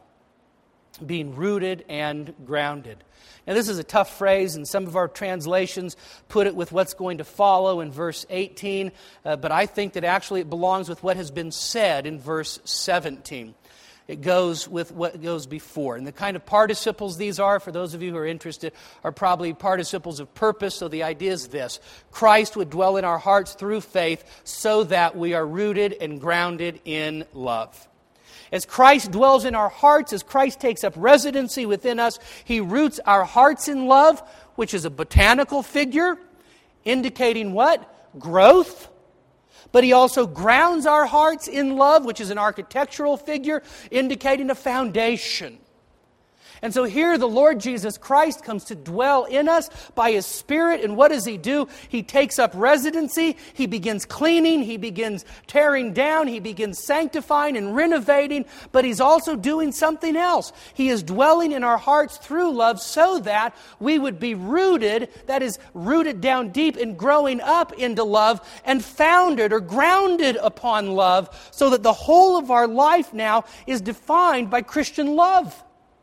being rooted and grounded. Now, this is a tough phrase, and some of our translations put it with what's going to follow in verse eighteen, uh, but I think that actually it belongs with what has been said in verse seventeen. It goes with what goes before. And the kind of participles these are, for those of you who are interested, are probably participles of purpose. So the idea is this: Christ would dwell in our hearts through faith so that we are rooted and grounded in love. As Christ dwells in our hearts, as Christ takes up residency within us, He roots our hearts in love, which is a botanical figure, indicating what? Growth. But He also grounds our hearts in love, which is an architectural figure, indicating a foundation. And so here the Lord Jesus Christ comes to dwell in us by His Spirit. And what does He do? He takes up residency. He begins cleaning. He begins tearing down. He begins sanctifying and renovating. But He's also doing something else. He is dwelling in our hearts through love so that we would be rooted, that is, rooted down deep and growing up into love and founded or grounded upon love, so that the whole of our life now is defined by Christian love.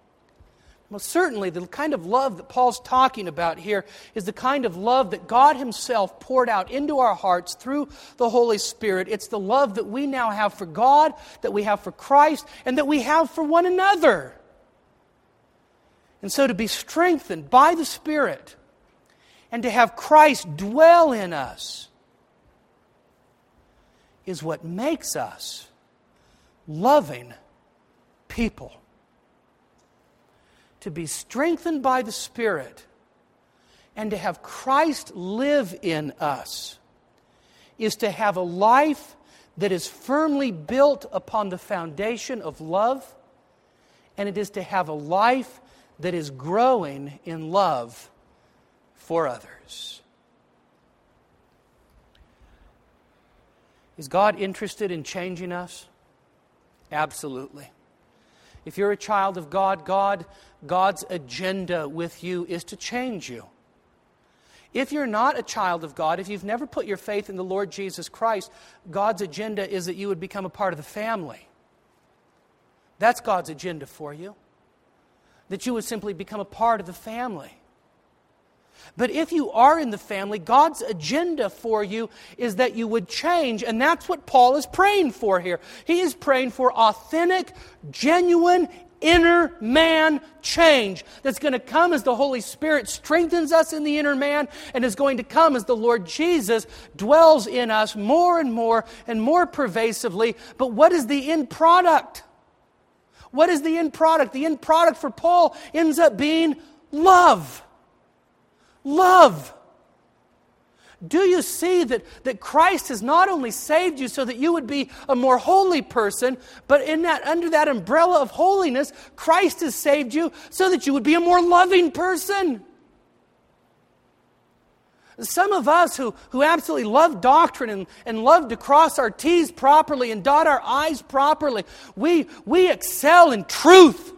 Well, certainly the kind of love that Paul's talking about here is the kind of love that God Himself poured out into our hearts through the Holy Spirit. It's the love that we now have for God, that we have for Christ, and that we have for one another. And so to be strengthened by the Spirit and to have Christ dwell in us is what makes us loving people. To be strengthened by the Spirit and to have Christ live in us is to have a life that is firmly built upon the foundation of love, and it is to have a life that is growing in love for others. Is God interested in changing us? Absolutely. If you're a child of God, God, God's agenda with you is to change you. If you're not a child of God, if you've never put your faith in the Lord Jesus Christ, God's agenda is that you would become a part of the family. That's God's agenda for you. That you would simply become a part of the family. But if you are in the family, God's agenda for you is that you would change, and that's what Paul is praying for here. He is praying for authentic, genuine, inner man change that's going to come as the Holy Spirit strengthens us in the inner man, and is going to come as the Lord Jesus dwells in us more and more and more pervasively. But what is the end product? What is the end product? The end product for Paul ends up being love. Love. Do you see that, that Christ has not only saved you so that you would be a more holy person, but in that under that umbrella of holiness, Christ has saved you so that you would be a more loving person? Some of us who, who absolutely love doctrine and, and love to cross our T's properly and dot our I's properly, we, we excel in truth.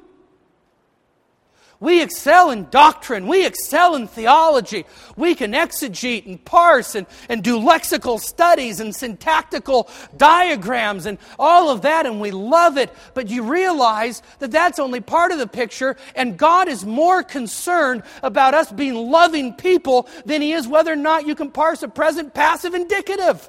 We excel in doctrine. We excel in theology. We can exegete and parse and, and do lexical studies and syntactical diagrams and all of that, and we love it. But you realize that that's only part of the picture, and God is more concerned about us being loving people than He is whether or not you can parse a present passive indicative.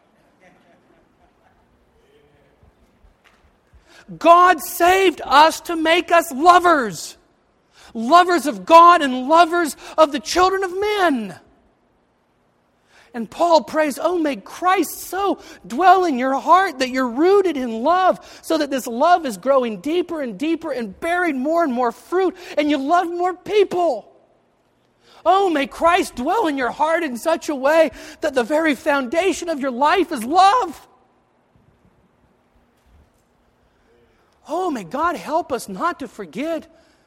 God saved us to make us lovers. Lovers of God and lovers of the children of men. And Paul prays, oh, may Christ so dwell in your heart that you're rooted in love, so that this love is growing deeper and deeper and bearing more and more fruit, and you love more people. Oh, may Christ dwell in your heart in such a way that the very foundation of your life is love. Oh, may God help us not to forget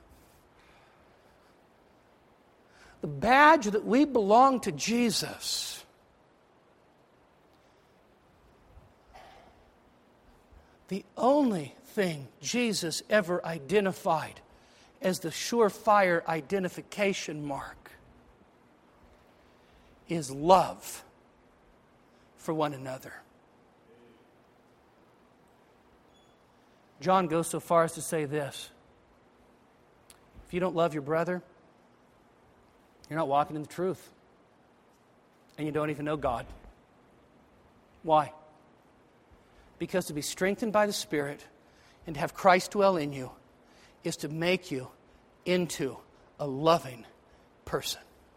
the badge that we belong to Jesus. The only thing Jesus ever identified as the surefire identification mark is love for one another. John goes so far as to say this: if you don't love your brother, you're not walking in the truth. And you don't even know God. Why? Because to be strengthened by the Spirit and to have Christ dwell in you is to make you into a loving person.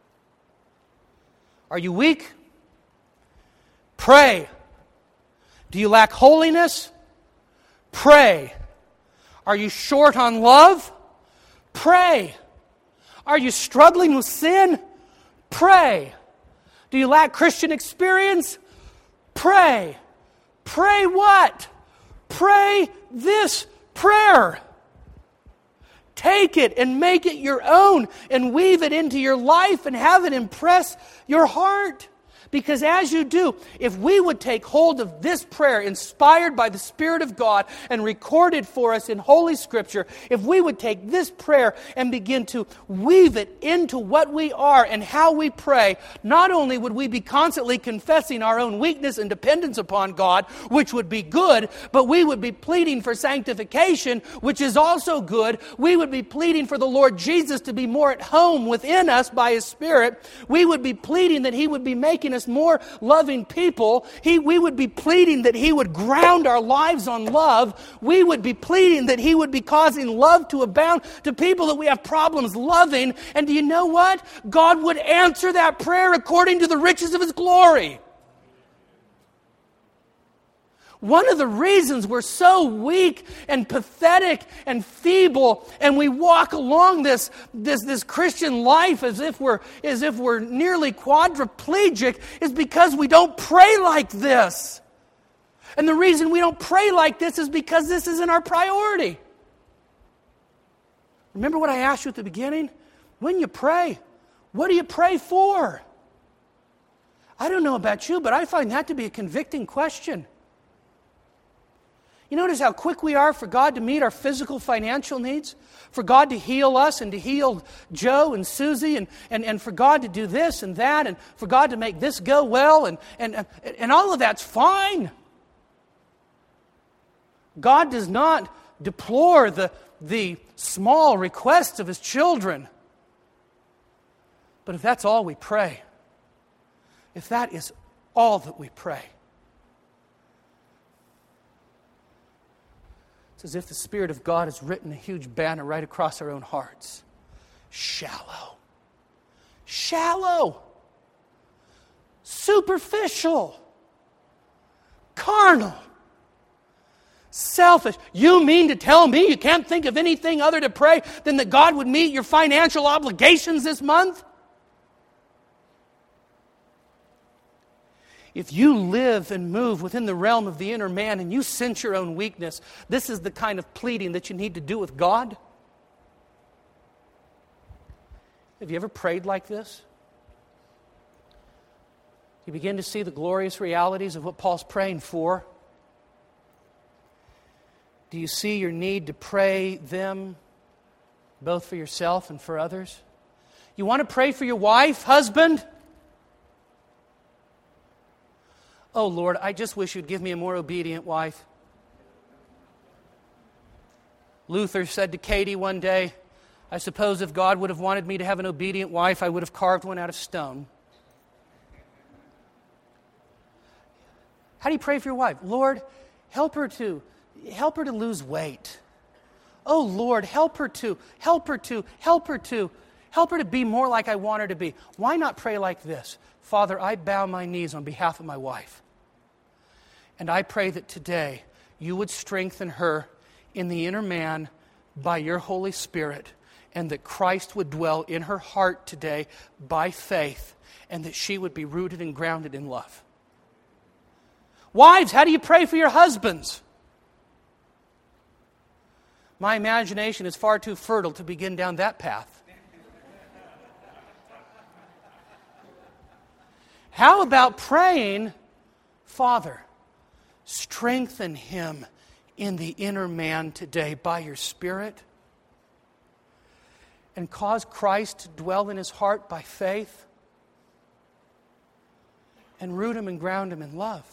Are you weak? Pray. Do you lack holiness? Pray. Are you short on love? Pray. Are you struggling with sin? Pray. Do you lack Christian experience? Pray. Pray what? Pray this prayer. Take it and make it your own and weave it into your life and have it impress your heart. Because as you do, if we would take hold of this prayer inspired by the Spirit of God and recorded for us in Holy Scripture, if we would take this prayer and begin to weave it into what we are and how we pray, not only would we be constantly confessing our own weakness and dependence upon God, which would be good, but we would be pleading for sanctification, which is also good. We would be pleading for the Lord Jesus to be more at home within us by His Spirit. We would be pleading that He would be making us more loving people. He, we would be pleading that He would ground our lives on love. We would be pleading that He would be causing love to abound to people that we have problems loving. And do you know what? God would answer that prayer according to the riches of His glory. One of the reasons we're so weak and pathetic and feeble, and we walk along this, this, this Christian life as if we're as if we're nearly quadriplegic, is because we don't pray like this. And the reason we don't pray like this is because this isn't our priority. Remember what I asked you at the beginning? When you pray, what do you pray for? I don't know about you, but I find that to be a convicting question. You notice how quick we are for God to meet our physical, financial needs? For God to heal us and to heal Joe and Susie and, and, and for God to do this and that and for God to make this go well and, and, and all of that's fine. God does not deplore the, the small requests of His children. But if that's all we pray, if that is all that we pray, it's as if the Spirit of God has written a huge banner right across our own hearts. Shallow. Shallow. Superficial. Carnal. Selfish. You mean to tell me you can't think of anything other to pray than that God would meet your financial obligations this month? If you live and move within the realm of the inner man and you sense your own weakness, this is the kind of pleading that you need to do with God. Have you ever prayed like this? You begin to see the glorious realities of what Paul's praying for. Do you see your need to pray them both for yourself and for others? You want to pray for your wife, husband? Oh, Lord, I just wish You'd give me a more obedient wife. Luther said to Katie one day, I suppose if God would have wanted me to have an obedient wife, I would have carved one out of stone. How do you pray for your wife? Lord, help her to, help her to lose weight. Oh, Lord, help her to, help her to, help her to, help her to be more like I want her to be. Why not pray like this? Father, I bow my knees on behalf of my wife. And I pray that today You would strengthen her in the inner man by Your Holy Spirit and that Christ would dwell in her heart today by faith, and that she would be rooted and grounded in love. Wives, how do you pray for your husbands? My imagination is far too fertile to begin down that path. How about praying, Father, strengthen him in the inner man today by your Spirit, and cause Christ to dwell in his heart by faith, and root him and ground him in love.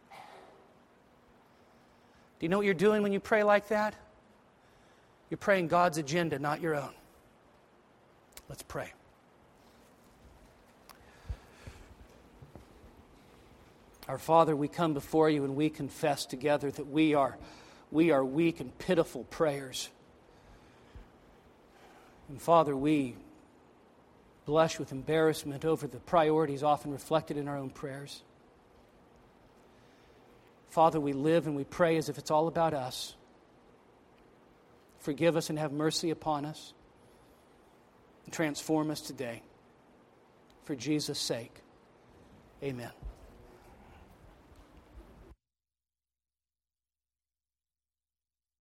Do you know what you're doing when you pray like that? You're praying God's agenda, not your own. Let's pray. Our Father, we come before you and we confess together that we are, we are weak and pitiful prayers. And Father, we blush with embarrassment over the priorities often reflected in our own prayers. Father, we live and we pray as if it's all about us. Forgive us and have mercy upon us. And transform us today. For Jesus' sake, amen.